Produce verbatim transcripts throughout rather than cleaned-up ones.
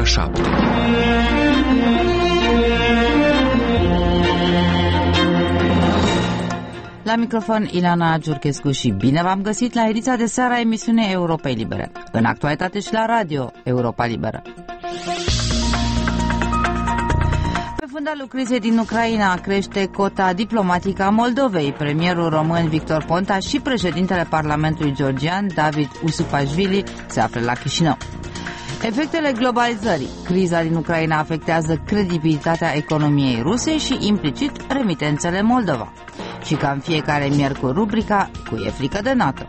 ora șapte. La microfon Ilana Giurchescu și bine v-am găsit la ediția de seară a emisiunii Europei Libere. În actualitate și la radio Europa Liberă. Pe fundalul crizei din Ucraina crește cota diplomatică a Moldovei. Premierul român Victor Ponta și președintele Parlamentului georgian David Usupashvili se află la Chișinău. Efectele globalizării. Criza din Ucraina afectează credibilitatea economiei ruse și implicit remitențele Moldova. Și ca în fiecare miercuri rubrica Cu e frică de NATO.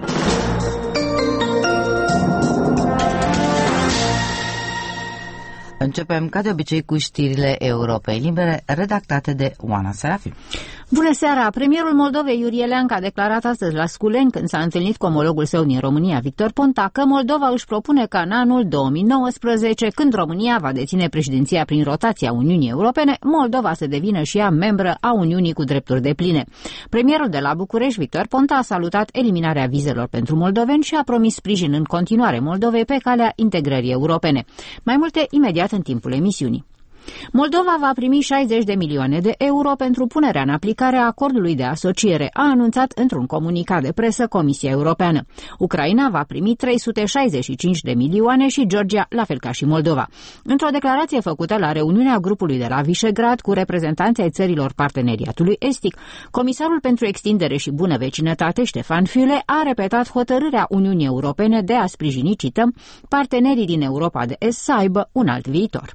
Începem ca de obicei cu știrile Europei Libere redactate de Oana Serafim. Bună seara! Premierul Moldovei, Iurie Leancă, a declarat astăzi la Sculeni, când s-a întâlnit cu omologul său din România, Victor Ponta, că Moldova își propune ca în anul două mii nouăsprezece, când România va deține președinția prin rotația Uniunii Europene, Moldova să devină și ea membră a Uniunii cu drepturi depline. Premierul de la București, Victor Ponta, a salutat eliminarea vizelor pentru moldoveni și a promis sprijin în continuare Moldovei pe calea integrării europene. Mai multe imediat în timpul emisiunii. Moldova va primi șaizeci de milioane de euro pentru punerea în aplicare a acordului de asociere, a anunțat într-un comunicat de presă Comisia Europeană. Ucraina va primi trei sute șaizeci și cinci de milioane și Georgia, la fel ca și Moldova. Într-o declarație făcută la reuniunea grupului de la Visegrad cu reprezentanții ai țărilor parteneriatului estic, comisarul pentru extindere și bună vecinătate, Ștefan Füle, a repetat hotărârea Uniunii Europene de a sprijini, cităm, partenerii din Europa de Est să aibă un alt viitor.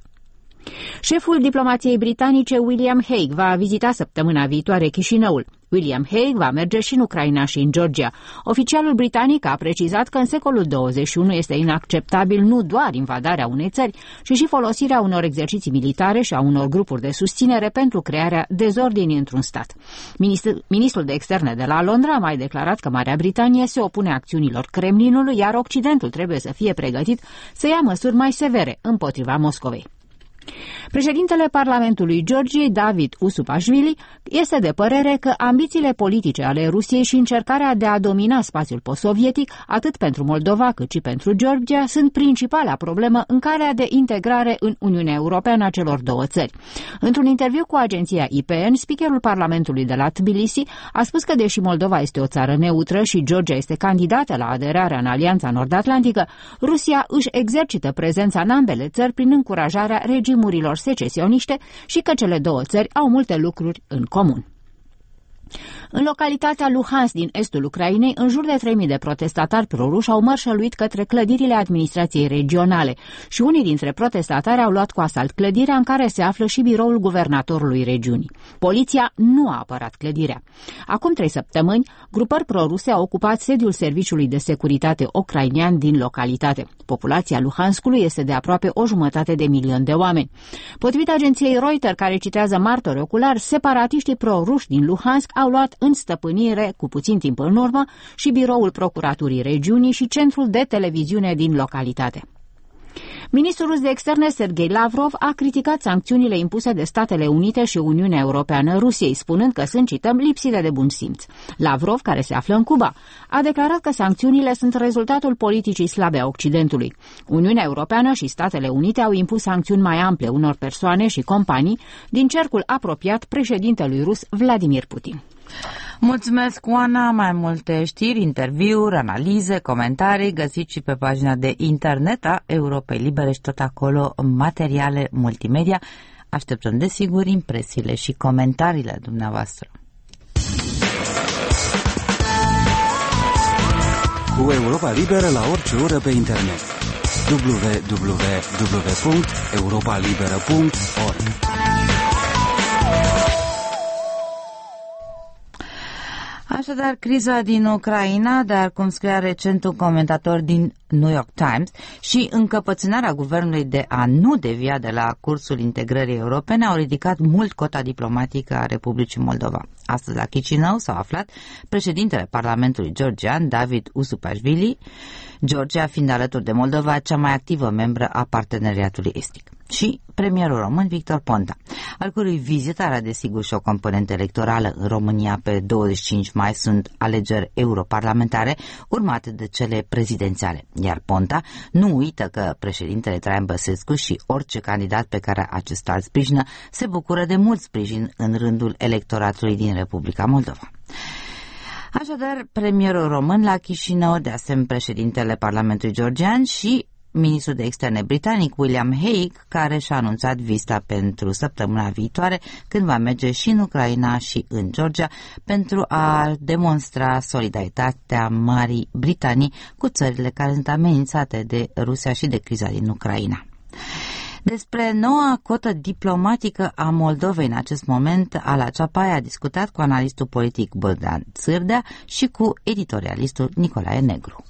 Șeful diplomației britanice William Hague va vizita săptămâna viitoare Chișinăul. William Hague va merge și în Ucraina și în Georgia. Oficialul britanic a precizat că în secolul douăzeci și unu este inacceptabil nu doar invadarea unei țări, ci și folosirea unor exerciții militare și a unor grupuri de susținere pentru crearea dezordinii într-un stat. Ministrul, ministrul de externe de la Londra a mai declarat că Marea Britanie se opune acțiunilor Kremlinului, iar Occidentul trebuie să fie pregătit să ia măsuri mai severe împotriva Moscovei. Președintele Parlamentului Georgiei, David Usupashvili, este de părere că ambițiile politice ale Rusiei și încercarea de a domina spațiul post-sovietic, atât pentru Moldova cât și pentru Georgia, sunt principala problemă în calea de integrare în Uniunea Europeană a celor două țări. Într-un interviu cu agenția I P N, speakerul Parlamentului de la Tbilisi a spus că deși Moldova este o țară neutră și Georgia este candidată la aderarea în Alianța Nord-Atlantică, Rusia își exercită prezența în ambele țări prin încurajarea regimurilor secesioniste și că cele două țări au multe lucruri în comun. În localitatea Luhansk din estul Ucrainei, în jur de trei mii de protestatari proruși au mărșăluit către clădirile administrației regionale și unii dintre protestatari au luat cu asalt clădirea în care se află și biroul guvernatorului regiunii. Poliția nu a apărat clădirea. Acum trei săptămâni, grupări proruse au ocupat sediul Serviciului de Securitate ucrainean din localitate. Populația Luhanskului este de aproape o jumătate de milion de oameni. Potrivit agenției Reuters, care citează martori oculari, separatiștii proruși din Luhansk au luat în stăpânire, cu puțin timp în urmă, și biroul procuraturii regiunii și centrul de televiziune din localitate. Ministrul rus de externe Sergei Lavrov a criticat sancțiunile impuse de Statele Unite și Uniunea Europeană Rusiei, spunând că sunt, cităm, lipsite de bun simț. Lavrov, care se află în Cuba, a declarat că sancțiunile sunt rezultatul politicii slabe a Occidentului. Uniunea Europeană și Statele Unite au impus sancțiuni mai ample unor persoane și companii din cercul apropiat președintelui rus Vladimir Putin. Mulțumesc, Oana. Mai multe știri, interviuri, analize, comentarii găsiți și pe pagina de internet a Europei Libere și tot acolo materiale multimedia. Așteptăm, desigur, impresiile și comentariile dumneavoastră. Cu Europa Liberă la orice oră pe internet. w w w punct europa liberă punct org. Așadar, criza din Ucraina, dar cum scria recent un comentator din New York Times, și încăpățânarea guvernului de a nu devia de la cursul integrării europene au ridicat mult cota diplomatică a Republicii Moldova. Astăzi la Chișinău s-au aflat președintele Parlamentului georgian, David Usupashvili, Georgia fiind alături de Moldova cea mai activă membră a parteneriatului estic. Și premierul român Victor Ponta, al cărui vizită are desigur și o componentă electorală. În România pe douăzeci și cinci mai sunt alegeri europarlamentare urmate de cele prezidențiale, iar Ponta nu uită că președintele Traian Băsescu și orice candidat pe care acesta îl sprijină se bucură de mult sprijin în rândul electoratului din Republica Moldova. Așadar, premierul român la Chișinău, de asemenea președintele Parlamentului georgian și ministrul de externe britanic William Hague, care și-a anunțat vizita pentru săptămâna viitoare, când va merge și în Ucraina și în Georgia pentru a demonstra solidaritatea Marii Britanii cu țările care sunt amenințate de Rusia și de criza din Ucraina. Despre noua cotă diplomatică a Moldovei în acest moment, Ala Ceapai a discutat cu analistul politic Bogdan Țârdea și cu editorialistul Nicolae Negru.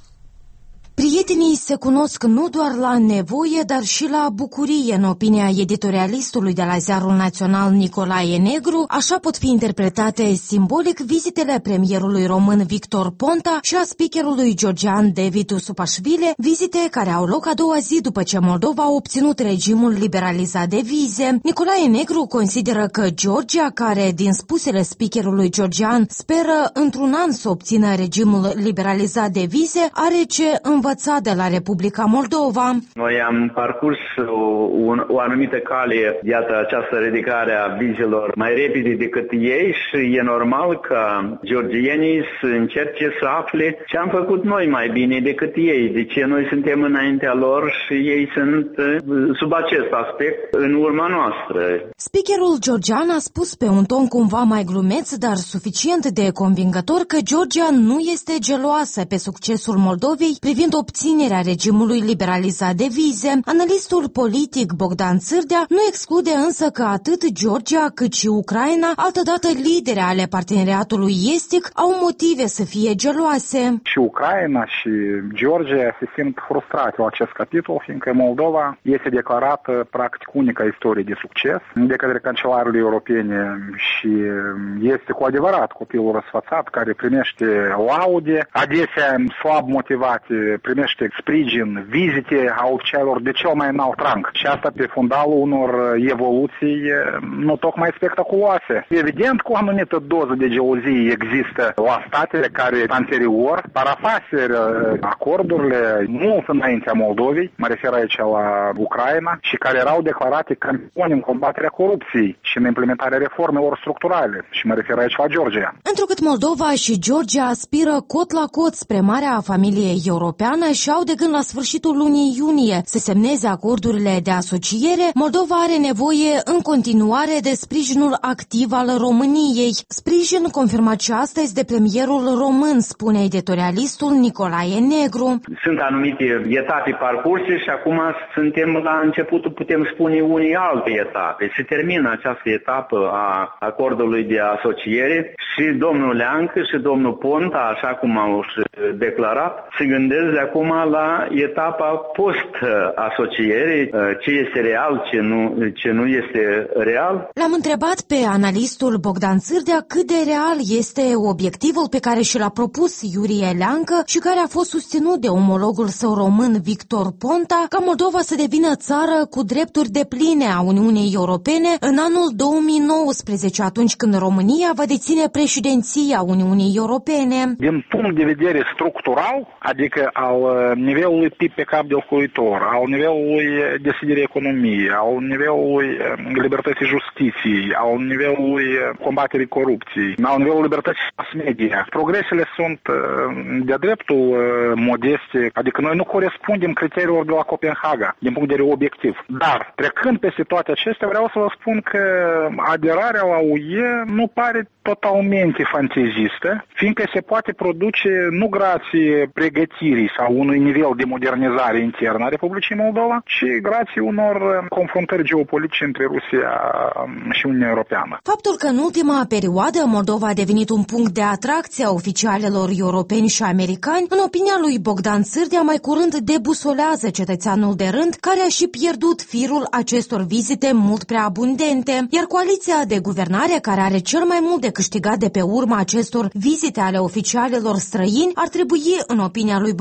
Prietenii se cunosc nu doar la nevoie, dar și la bucurie, în opinia editorialistului de la Ziarul Național Nicolae Negru. Așa pot fi interpretate simbolic vizitele premierului român Victor Ponta și a speakerului georgian David Usupashvili, vizite care au loc a doua zi după ce Moldova a obținut regimul liberalizat de vize. Nicolae Negru consideră că Georgia, care, din spusele speakerului georgian, speră într-un an să obțină regimul liberalizat de vize, are ce învăța de la Republica Moldova. Noi am parcurs o, un, o anumită cale, iată această ridicare a vizelor mai repede decât ei și e normal ca georgienii să încerce să afle ce am făcut noi mai bine decât ei, de ce noi suntem înaintea lor și ei sunt sub acest aspect în urma noastră. Speakerul georgian a spus pe un ton cumva mai glumeț, dar suficient de convingător, că Georgia nu este geloasă pe succesul Moldovei privind obținerea regimului liberalizat de vize. Analistul politic Bogdan Țârdea nu exclude însă că atât Georgia cât și Ucraina, altădată lideri ale parteneriatului estic, au motive să fie geloase. Și Ucraina și Georgia se simt frustrate la acest capitol, fiindcă Moldova este declarată practic unica istorie de succes de către cancelarele europene și este cu adevărat copilul răsfățat care primește laude, adesea slab motivate, primește sprijin, vizite a oficialilor de cel mai înalt rang. Și asta pe fundalul unor evoluții nu tocmai spectaculoase. Evident că o anumită doză de gelozie există la statele care anterior parafaseră acordurile mult înaintea Moldovei, mă refer aici la Ucraina, și care erau declarate campioni în combaterea corupției și în implementarea reformelor structurale. Și mă refer aici la Georgia. Întrucât Moldova și Georgia aspiră cot la cot spre marea familie europeană și au de gând la sfârșitul lunii iunie să semneze acordurile de asociere, Moldova are nevoie în continuare de sprijinul activ al României. Sprijin confirmat și astăzi de premierul român, spune editorialistul Nicolae Negru. Sunt anumite etape parcurse și acum suntem la începutul, putem spune, unei alte etape. Se termină această etapă a acordului de asociere și domnul Leancă și domnul Ponta, așa cum au declarat, se gândesc de acum la etapa post-asociere, ce este real, ce nu, ce nu este real. L-am întrebat pe analistul Bogdan Țârdea cât de real este obiectivul pe care și l-a propus Iurie Leancă și care a fost susținut de omologul său român Victor Ponta, ca Moldova să devină țară cu drepturi depline a Uniunii Europene în anul două mii nouăsprezece, atunci când România va deține președinția Uniunii Europene. Din punct de vedere structural, adică al nivelului P I B pe cap de locuitor, al nivelului deschiderii economiei, al nivelului libertății justiției, al nivelului combaterii corupției, al nivelului libertății mass media. Progresele sunt de-a dreptul modeste, adică noi nu corespundem criteriilor de la Copenhaga, din punct de vedere obiectiv. Dar, trecând peste toate acestea, vreau să vă spun că aderarea la U E nu pare totalmente fantezistă, fiindcă se poate produce nu grație pregătirii sau unui nivel de modernizare internă a Republicii Moldova, ci grație unor confruntări geopolitice între Rusia și Uniunea Europeană. Faptul că în ultima perioadă Moldova a devenit un punct de atracție a oficialilor europeni și americani, în opinia lui Bogdan Țârdea, mai curând debusolează cetățeanul de rând, care a și pierdut firul acestor vizite mult prea abundente, iar coaliția de guvernare, care are cel mai mult de câștigat de pe urma acestor vizite ale oficialilor străini, ar trebui, în opinia lui Bogdan Țârdea,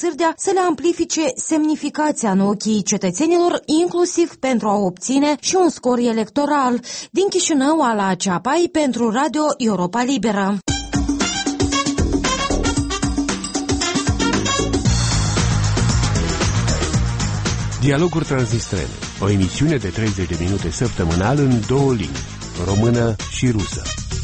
Sârdea să le amplifice semnificația în ochii cetățenilor, inclusiv pentru a obține și un scor electoral. Din Chișinău, Ala Ceapai pentru Radio Europa Liberă. Dialoguri Transnistrene, o emisiune de treizeci de minute săptămânal în două limbi, română și rusă.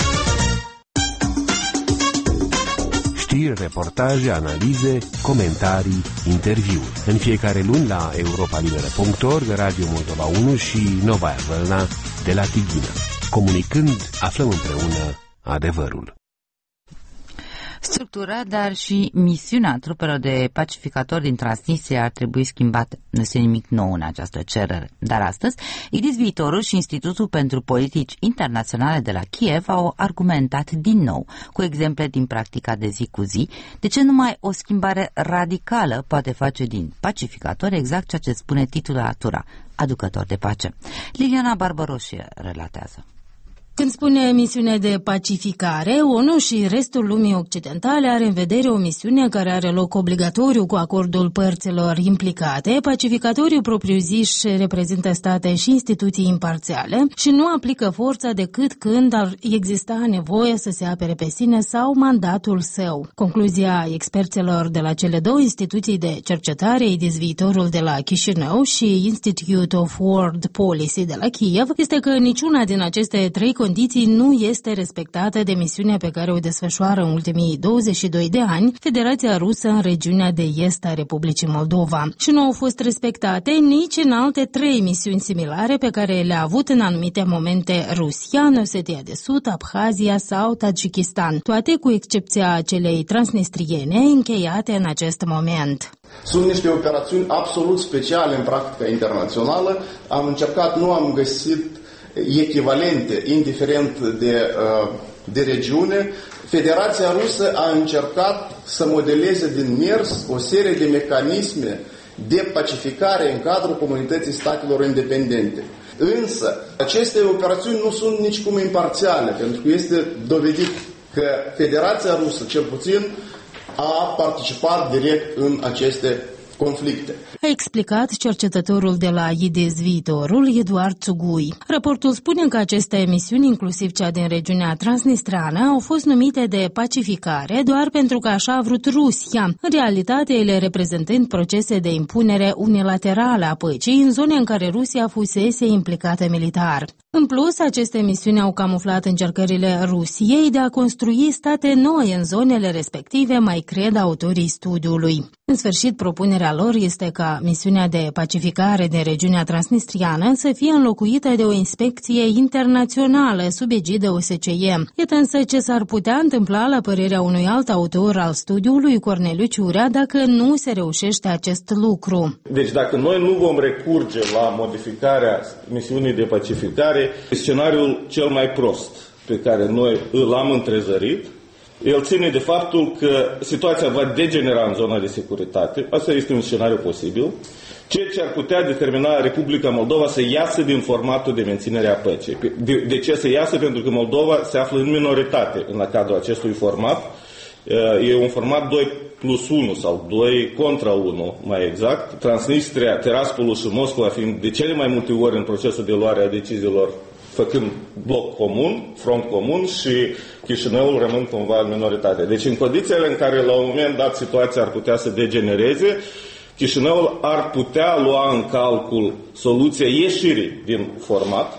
Știri, reportaje, analize, comentarii, interviuri. În fiecare luni la europa liberă punct org, Radio Moldova unu și Novaya Vălna de la Tighina. Comunicând, aflăm împreună adevărul. Structura, dar și misiunea trupelor de pacificatori din Transnistria ar trebui schimbată. Nu este nimic nou în această cerere. Dar astăzi, I D I S Viitorul și Institutul pentru Politici Internaționale de la Kiev au argumentat din nou, cu exemple din practica de zi cu zi, de ce numai o schimbare radicală poate face din pacificatori exact ceea ce spune titulatura, aducător de pace. Liliana Barbaroșie relatează. Când spune misiune de pacificare, ONU și restul lumii occidentale are în vedere o misiune care are loc obligatoriu cu acordul părților implicate. Pacificatorii propriu-ziși reprezintă state și instituții imparțiale și nu aplică forța decât când ar exista nevoie să se apere pe sine sau mandatul său. Concluzia experților de la cele două instituții de cercetare, I D I S Viitorul de la Chișinău și Institute of World Policy de la Kiev, este că niciuna din aceste trei condiții nu este respectată de misiunea pe care o desfășoară în ultimii douăzeci și doi de ani Federația Rusă în regiunea de est a Republicii Moldova. Și nu au fost respectate nici în alte trei misiuni similare pe care le-a avut în anumite momente Rusia, în Osetia de Sud, Abhazia sau Tajikistan, toate cu excepția celei transnistriene încheiate în acest moment. Sunt niște operațiuni absolut speciale în practica internațională. Am încercat, nu am găsit echivalente, indiferent de, de regiune. Federația Rusă a încercat să modeleze din mers o serie de mecanisme de pacificare în cadrul comunității statelor independente. Însă, aceste operațiuni nu sunt nicicum imparțiale, pentru că este dovedit că Federația Rusă, cel puțin, a participat direct în aceste conflicte. A explicat cercetătorul de la I D I S Viitorul, Eduard Țugui. Raportul spune că aceste misiuni, inclusiv cea din regiunea transnistreană, au fost numite de pacificare doar pentru că așa a vrut Rusia, în realitate ele reprezentând procese de impunere unilaterală a păcii în zone în care Rusia fusese implicată militar. În plus, aceste misiuni au camuflat încercările Rusiei de a construi state noi în zonele respective, mai cred autorii studiului. În sfârșit, propunerea lor este ca misiunea de pacificare din regiunea transnistriană să fie înlocuită de o inspecție internațională sub egidă O S C E. Iată însă ce s-ar putea întâmpla, la părerea unui alt autor al studiului, Corneliu Ciurea, dacă nu se reușește acest lucru. Deci dacă noi nu vom recurge la modificarea misiunii de pacificare, scenariul cel mai prost pe care noi îl am întrezărit, el ține de faptul că situația va degenera în zona de securitate. Asta este un scenariu posibil, ceea ce ar putea determina Republica Moldova să iasă din formatul de menținere a păcii. De, de ce să iasă? Pentru că Moldova se află în minoritate în cadrul acestui format. E un format doi plus unu sau doi contra unu, mai exact. Transnistria, Tiraspolul și Moscova fiind de cele mai multe ori în procesul de luare a deciziilor, făcând bloc comun, front comun, și Chișinăul rămân cumva în minoritate. Deci în condițiile în care la un moment dat situația ar putea să degenereze, Chișinăul ar putea lua în calcul soluția ieșirii din format,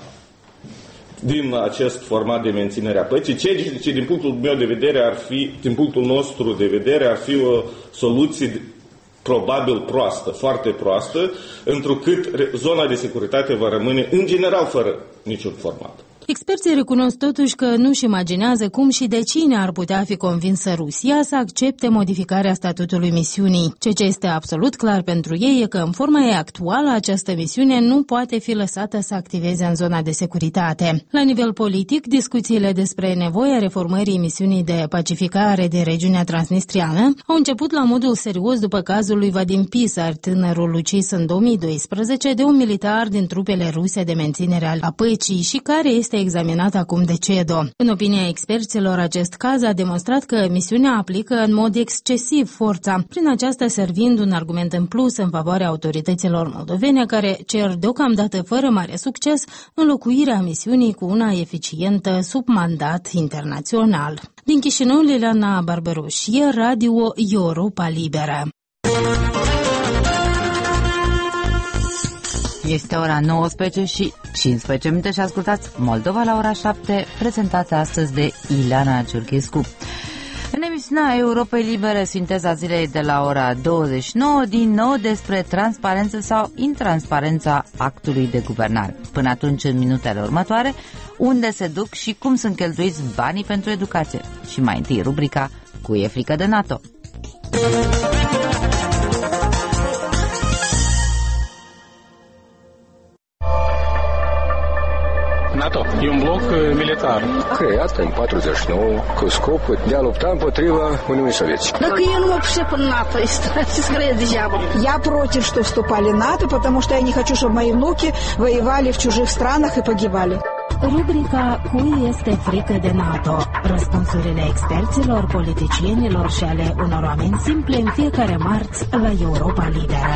din acest format de menținere a păcii, ceea ce din punctul meu de vedere ar fi, din punctul nostru de vedere, ar fi o soluție probabil proastă, foarte proastă, întrucât zona de securitate va rămâne în general fără niciun format. Experții recunosc totuși că nu-și imaginează cum și de cine ar putea fi convinsă Rusia să accepte modificarea statutului misiunii. Ceea ce este absolut clar pentru ei e că în forma ei actuală această misiune nu poate fi lăsată să activeze în zona de securitate. La nivel politic, discuțiile despre nevoia reformării misiunii de pacificare din regiunea transnistriană au început la modul serios după cazul lui Vadim Pisar, tânărul ucis în două mii doisprezece de un militar din trupele ruse de menținere a păcii și care este este examinat acum de C E D O. În opinia experților, acest caz a demonstrat că misiunea aplică în mod excesiv forța, prin aceasta servind un argument în plus în favoarea autorităților moldovene, care cer deocamdată fără mare succes înlocuirea misiunii cu una eficientă sub mandat internațional. Din Chișinău, Liliana Barberoșie, Radio Europa Liberă. Este ora nouăsprezece și cincisprezece minute și ascultați Moldova la ora șapte, prezentată astăzi de Ileana Ciurchescu. În emisiunea Europei Libere, sinteza zilei de la ora douăzeci și nouă, din nou despre transparență sau intransparența actului de guvernare. Până atunci, în minutele următoare, unde se duc și cum sunt cheltuiți banii pentru educație. Și mai întâi rubrica Cu e frică de NATO. NATO e un bloc militar creat în patruzeci și nouă cu scopul de a lupta împotriva Uniunii Sovietice. Dacă eu nu mă pricep în NATO, ce скорее degeaba. Я против, что вступали в НАТО, потому что я не хочу, чтобы мои внуки воевали в чужих странах и погибали. Rubrica Cui este frică de NATO? Răspunsurile experților, politicienilor și ale unor oameni simple în fiecare marți la Europa Liberă.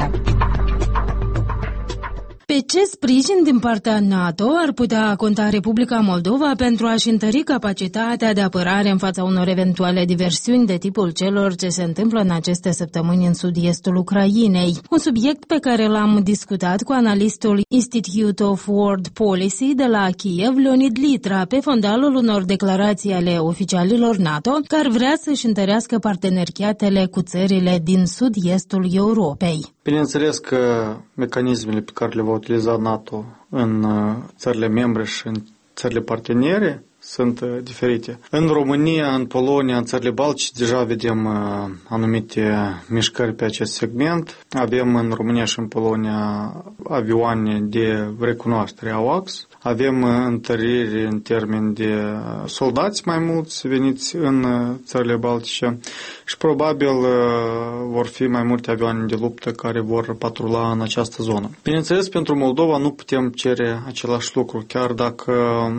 Pe ce sprijin din partea NATO ar putea conta Republica Moldova pentru a-și întări capacitatea de apărare în fața unor eventuale diversiuni de tipul celor ce se întâmplă în aceste săptămâni în sud-estul Ucrainei? Un subiect pe care l-am discutat cu analistul Institute of World Policy de la Kiev, Leonid Litra, pe fondalul unor declarații ale oficialilor NATO, care vrea să-și întărească parteneriatele cu țările din sud-estul Europei. Bineînțeles că mecanismele pe care le va utiliza NATO în țările membre și în țările partenere sunt diferite. În România, în Polonia, în țările Baltice deja vedem anumite mișcări pe acest segment. Avem în România și în Polonia avioane de recunoaștere A W A C S. Avem întăriri în termen de soldați mai mulți veniți în țările Baltice și probabil vor fi mai multe avioane de luptă care vor patrula în această zonă. Bineînțeles, pentru Moldova nu putem cere același lucru, chiar dacă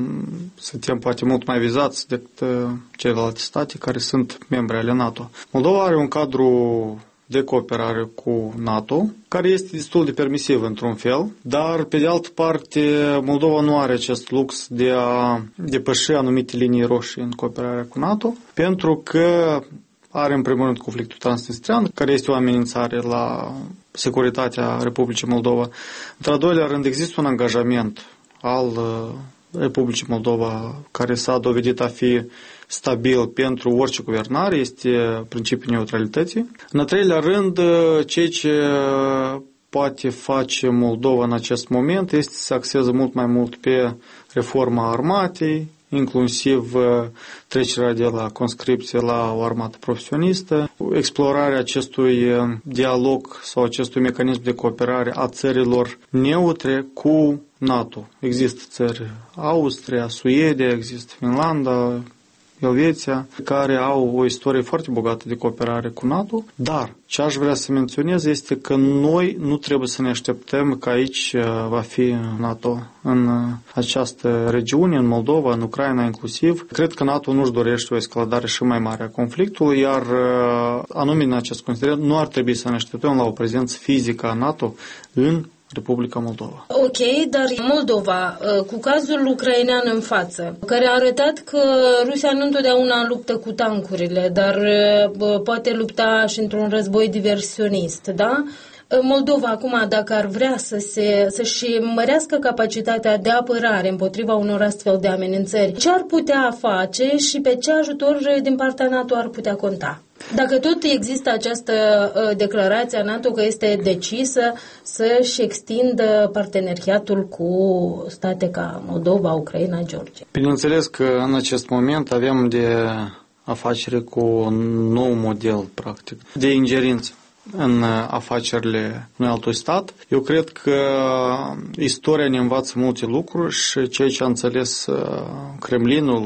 suntem poate mult mai vizați decât celelalte state care sunt membre ale NATO. Moldova are un cadru de cooperare cu NATO, care este destul de permisiv într-un fel, dar pe de altă parte Moldova nu are acest lux de a depăși anumite linii roșii în cooperarea cu NATO, pentru că are în primul rând conflictul transnistrian, care este o amenințare la securitatea Republicii Moldova. Într-al doilea rând există un angajament al Republicii Moldova care s-a dovedit a fi stabil pentru orice guvernare, este principiul neutralității. În al treilea rând, ceea ce poate face Moldova în acest moment este să axeze mult mai mult pe reforma armatei, inclusiv trecerea de la conscripție la o armată profesionistă, explorarea acestui dialog sau acestui mecanism de cooperare a țărilor neutre cu NATO. Există țări, Austria, Suedia, există Finlanda, Elveția, care au o istorie foarte bogată de cooperare cu NATO, dar ce aș vrea să menționez este că noi nu trebuie să ne așteptăm că aici va fi NATO în această regiune, în Moldova, în Ucraina inclusiv. Cred că NATO nu-și dorește o escaladare și mai mare a conflictului, iar anume în acest considerat nu ar trebui să ne așteptăm la o prezență fizică a NATO în Republica Moldova. Ok, dar Moldova, cu cazul ucrainean în față, care a arătat că Rusia nu întotdeauna luptă cu tancurile, dar poate lupta și într-un război diversionist, da? Moldova acum, dacă ar vrea să se, să-și mărească capacitatea de apărare împotriva unor astfel de amenințări, ce ar putea face și pe ce ajutor din partea NATO ar putea conta? Dacă tot există această uh, declarație a NATO că este decisă să-și extindă parteneriatul cu state ca Moldova, Ucraina, Georgia. Bineînțeles că în acest moment avem de afacere cu un nou model, practic, de ingerință în afacerile unui altui stat. Eu cred că istoria ne învață multe lucruri și ceea ce a înțeles Kremlinul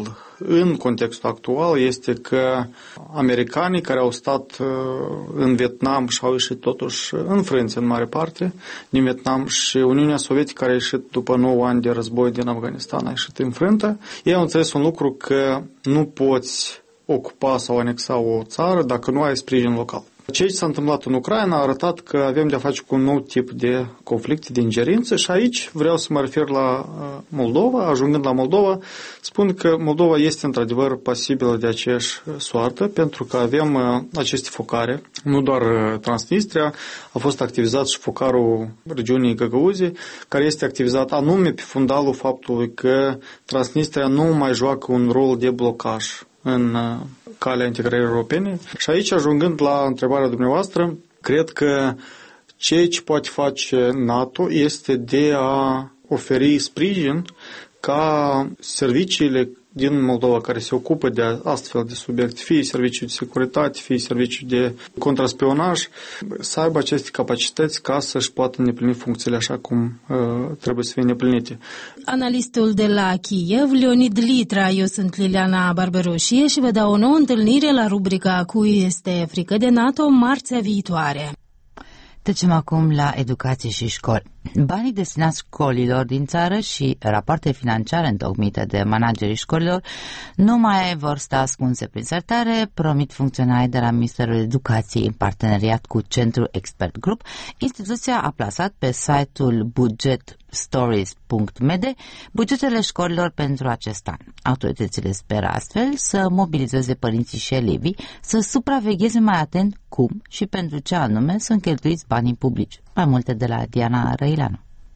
în contextul actual este că americanii care au stat în Vietnam și au ieșit totuși înfrânți în mare parte din Vietnam și Uniunea Sovietică care a ieșit după nouă ani de război din Afganistan a ieșit înfrântă, ei au înțeles un lucru că nu poți ocupa sau anexa o țară dacă nu ai sprijin local. Ce s-a întâmplat în Ucraina a arătat că avem de-a face cu un nou tip de conflict, de ingerință și aici vreau să mă refer la Moldova. Ajungând la Moldova, spun că Moldova este într-adevăr pasibilă de aceeași soartă pentru că avem aceste focare, nu doar Transnistria, a fost activizat și focarul regiunii Găgăuzii, care este activizat anume pe fundalul faptului că Transnistria nu mai joacă un rol de blocaj în calea integrării europene. Și aici, ajungând la întrebarea dumneavoastră, cred că ceea ce poate face NATO este de a oferi sprijin ca serviciile din Moldova care se ocupă de astfel de subiecte, fie serviciul de securitate, fie serviciul de contraspionaj, să aibă aceste capacități ca să-și poată îndeplini funcțiile așa cum uh, trebuie să fie îndeplinite. Analistul de la Kiev, Leonid Litra, eu sunt Liliana Barberoșie și vă dau o nouă întâlnire la rubrica Cui este frică de NATO marțea viitoare. Trecem acum la educație și școli. Banii destinați școlilor din țară și rapoarte financiare întocmite de managerii școlilor nu mai vor sta ascunse prin sertare, promit funcționarii de la Ministerul Educației în parteneriat cu Centrul Expert Group. Instituția a plasat pe site-ul budget stories punct m d bugetele școlilor pentru acest an. Autoritățile speră astfel să mobilizeze părinții și elevii să supravegheze mai atent cum și pentru ce anume sunt cheltuiți banii publici. Mai multe de la Diana Răilanu.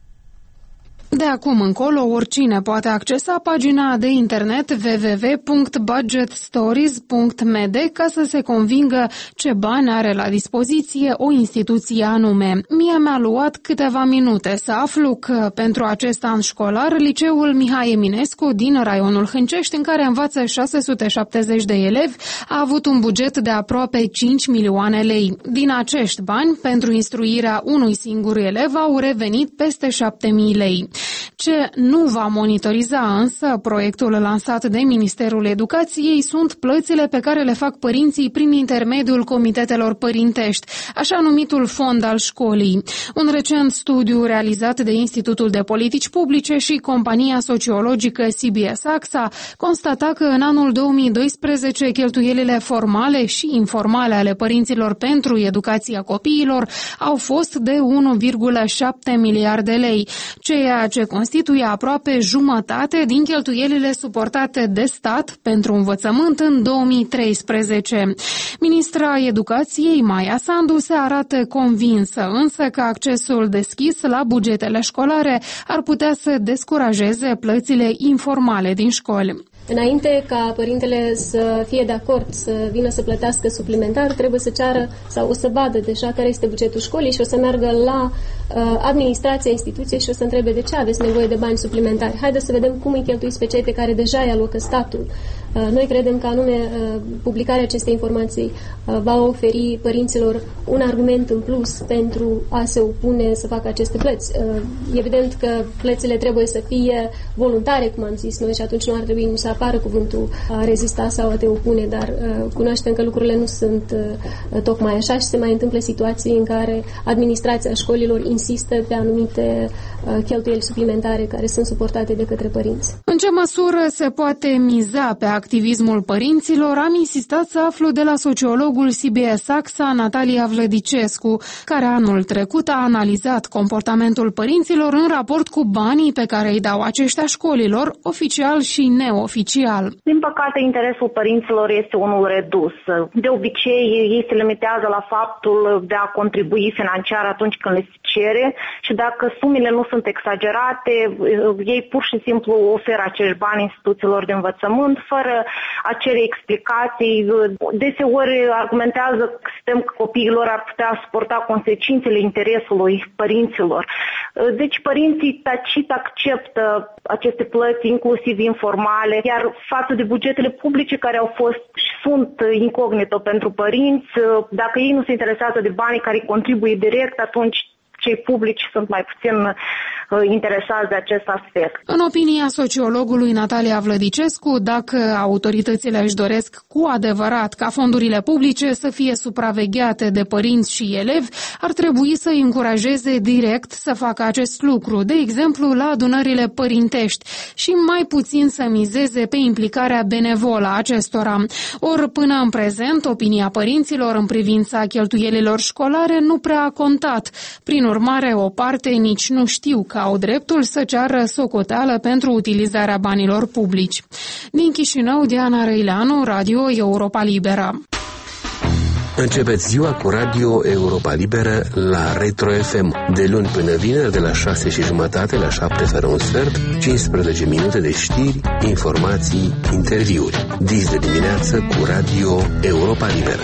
De acum încolo, oricine poate accesa pagina de internet w w w punct budget stories punct m d ca să se convingă ce bani are la dispoziție o instituție anume. Mie mi-a luat câteva minute să aflu că pentru acest an școlar, liceul Mihai Eminescu din raionul Hâncești, în care învață șase sute șaptezeci de elevi, a avut un buget de aproape cinci milioane lei. Din acești bani, pentru instruirea unui singur elev, au revenit peste șapte mii lei. Ce nu va monitoriza însă proiectul lansat de Ministerul Educației sunt plățile pe care le fac părinții prin intermediul comitetelor părintești, așa numitul fond al școlii. Un recent studiu realizat de Institutul de Politici Publice și compania sociologică C B S A X A constata că în anul două mii doisprezece cheltuielile formale și informale ale părinților pentru educația copiilor au fost de unu virgulă șapte miliarde lei, ceea ce constituie aproape jumătate din cheltuielile suportate de stat pentru învățământ în două mii treisprezece. Ministra Educației, Maia Sandu, se arată convinsă însă că accesul deschis la bugetele școlare ar putea să descurajeze plățile informale din școli. Înainte ca părintele să fie de acord să vină să plătească suplimentar, trebuie să ceară sau o să vadă deja care este bugetul școlii și o să meargă la uh, administrația instituției și o să întrebe de ce aveți nevoie de bani suplimentari. Haideți să vedem cum îi cheltuiți pe cei pe care deja îi alocă statul. Uh, noi credem că anume uh, publicarea acestei informații uh, va oferi părinților un argument în plus pentru a se opune să facă aceste plăți. Uh, evident că plățile trebuie să fie voluntare, cum am zis noi, și atunci nu ar trebui să apară cuvântul a rezista sau a te opune, dar uh, cunoaștem că lucrurile nu sunt uh, tocmai așa și se mai întâmplă situații în care administrația școlilor insistă pe anumite uh, cheltuieli suplimentare care sunt suportate de către părinți. În ce măsură se poate miza pe activismul părinților, am insistat să aflu de la sociologul C B S A X A, Natalia Vlădicescu, care anul trecut a analizat comportamentul părinților în raport cu banii pe care îi dau aceștia școlilor, oficial și neoficial. Din păcate, interesul părinților este unul redus. De obicei, ei se limitează la faptul de a contribui financiar atunci când le se cere și dacă sumele nu sunt exagerate, ei pur și simplu oferă acești bani instituțiilor de învățământ fără a cere explicații. Deseori argumentează că sistem că copiilor ar putea suporta consecințele interesului părinților. Deci părinții tacit acceptă aceste plăți, inclusiv informale, iar față de bugetele publice care au fost și sunt incognito pentru părinți, dacă ei nu se interesează de banii care contribuie direct, atunci cei publici sunt mai puțin interesați de acest aspect. În opinia sociologului Natalia Vlădicescu, dacă autoritățile își doresc cu adevărat ca fondurile publice să fie supravegheate de părinți și elevi, ar trebui să îi încurajeze direct să facă acest lucru, de exemplu la adunările părintești, și mai puțin să mizeze pe implicarea benevolă a acestora. Ori până în prezent, opinia părinților în privința cheltuielilor școlare nu prea a contat. Prin urmare, o parte nici nu știu că au dreptul să ceară socoteală pentru utilizarea banilor publici. Din Chișinău, Diana Răileanu, Radio Europa Liberă. Începeți ziua cu Radio Europa Liberă la Retro F M. De luni până vineri, de la șase și jumătate la șapte fără un sfert, cincisprezece minute de știri, informații, interviuri. Dis de dimineață cu Radio Europa Liberă.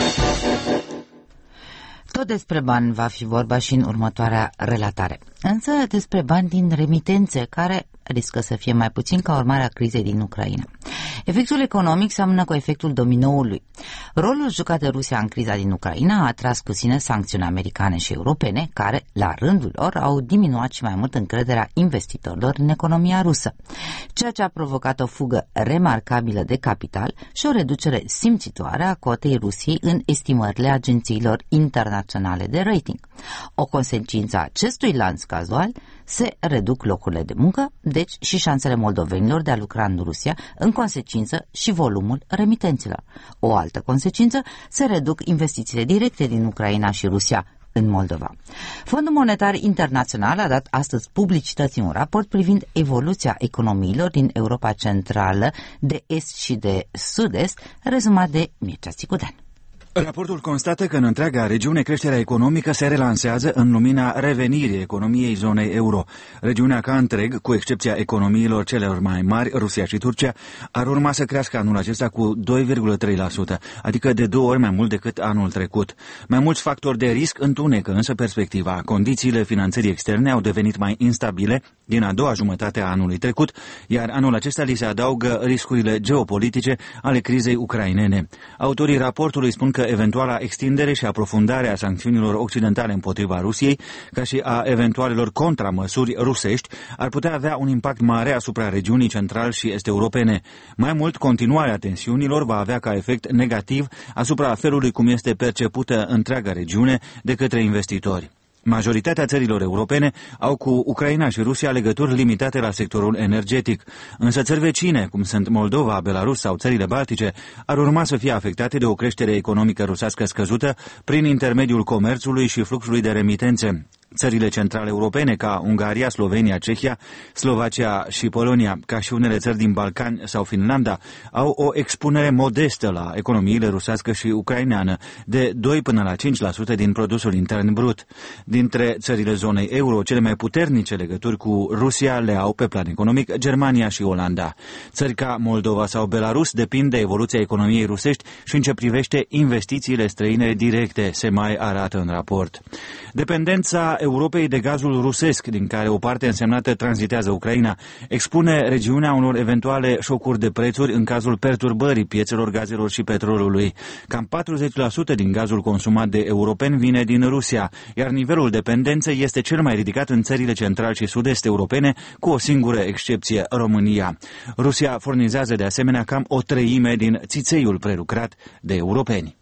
Tot despre bani va fi vorba și în următoarea relatare. Însă despre bani din remitențe, care riscă să fie mai puțin ca urmare a crizei din Ucraina. Efectul economic seamănă cu efectul dominoului. Rolul jucat de Rusia în criza din Ucraina a atras cu sine sancțiuni americane și europene, care, la rândul lor, au diminuat și mai mult încrederea investitorilor în economia rusă, ceea ce a provocat o fugă remarcabilă de capital și o reducere simțitoare a cotei Rusiei în estimările agențiilor internaționale de rating. O consecință a acestui lanț cazual: se reduc locurile de muncă, deci și șansele moldovenilor de a lucra în Rusia, în consecință și volumul remitenților. O altă consecință: se reduc investițiile directe din Ucraina și Rusia în Moldova. Fondul Monetar Internațional a dat astăzi publicității un raport privind evoluția economiilor din Europa Centrală, de Est și de Sud-Est, rezumat de Mircea Țicudean. Raportul constată că în întreaga regiune creșterea economică se relansează în lumina revenirii economiei zonei euro. Regiunea ca întreg, cu excepția economiilor celor mai mari, Rusia și Turcia, ar urma să crească anul acesta cu doi virgulă trei la sută, adică de două ori mai mult decât anul trecut. Mai mulți factori de risc întunecă însă perspectiva. Condițiile finanțării externe au devenit mai instabile din a doua jumătate a anului trecut, iar anul acesta li se adaugă riscurile geopolitice ale crizei ucrainene. Autorii raportului spun că eventuala extindere și aprofundare a sancțiunilor occidentale împotriva Rusiei, ca și a eventualelor contramăsuri rusești, ar putea avea un impact mare asupra regiunii central și est-europene. Mai mult, continuarea tensiunilor va avea ca efect negativ asupra felului cum este percepută întreaga regiune de către investitori. Majoritatea țărilor europene au cu Ucraina și Rusia legături limitate la sectorul energetic, însă țări vecine, cum sunt Moldova, Belarus sau țările Baltice, ar urma să fie afectate de o creștere economică rusească scăzută prin intermediul comerțului și fluxului de remitențe. Țările centrale europene, ca Ungaria, Slovenia, Cehia, Slovacia și Polonia, ca și unele țări din Balcani sau Finlanda, au o expunere modestă la economiile rusească și ucraineană, de doi până la cinci la sută din produsul intern brut. Dintre țările zonei euro, cele mai puternice legături cu Rusia le au pe plan economic Germania și Olanda. Țări ca Moldova sau Belarus depind de evoluția economiei rusești și în ce privește investițiile străine directe, se mai arată în raport. Dependența Europei de gazul rusesc, din care o parte însemnată tranzitează Ucraina, expune regiunea unor eventuale șocuri de prețuri în cazul perturbării piețelor gazelor și petrolului. Cam patruzeci la sută din gazul consumat de europeni vine din Rusia, iar nivelul dependenței este cel mai ridicat în țările central și sud-est europene, cu o singură excepție, România. Rusia furnizează de asemenea cam o treime din țițeiul prelucrat de europeni.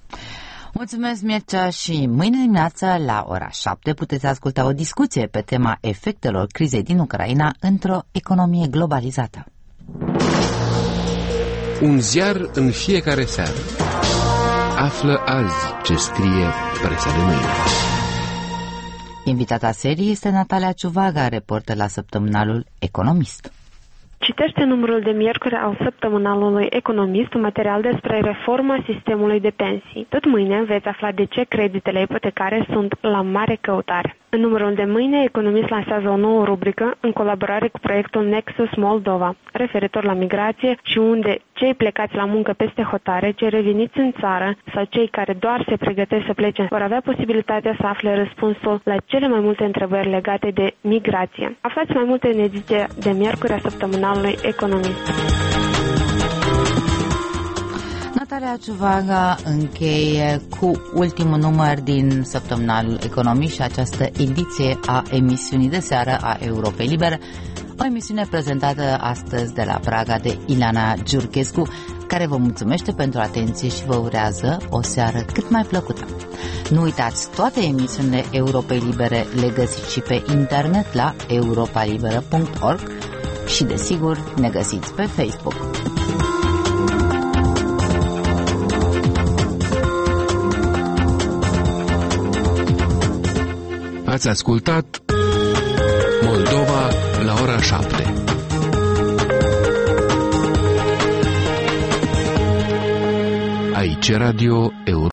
Mulțumesc, Mircea, și mâine dimineață la ora șapte puteți asculta o discuție pe tema efectelor crizei din Ucraina într-o economie globalizată. Un ziar în fiecare seară. Află azi ce scrie presa de mâine. Invitata seriei este Natalia Ciuvaga, reporter la săptămânalul Economist. Citește numărul de miercuri al săptămânalului Economist, un material despre reforma sistemului de pensii. Tot mâine veți afla de ce creditele ipotecare sunt la mare căutare. În numărul de mâine, Economist lansează o nouă rubrică în colaborare cu proiectul Nexus Moldova, referitor la migrație și unde cei plecați la muncă peste hotare, cei reveniți în țară sau cei care doar se pregătesc să plece vor avea posibilitatea să afle răspunsul la cele mai multe întrebări legate de migrație. Aflați mai multe în ediția de miercuri a săptămânalului Economist. Natalia Ciuvaga încheie cu ultimul număr din Săptămânalul Economii și această ediție a emisiunii de seară a Europei Libere, o emisiune prezentată astăzi de la Praga de Ilana Giurchescu, care vă mulțumește pentru atenție și vă urează o seară cât mai plăcută. Nu uitați, toate emisiunile Europei Libere le găsiți și pe internet la europa liberă punct org și, desigur, ne găsiți pe Facebook. Ați ascultat Moldova la ora șapte. Aici Radio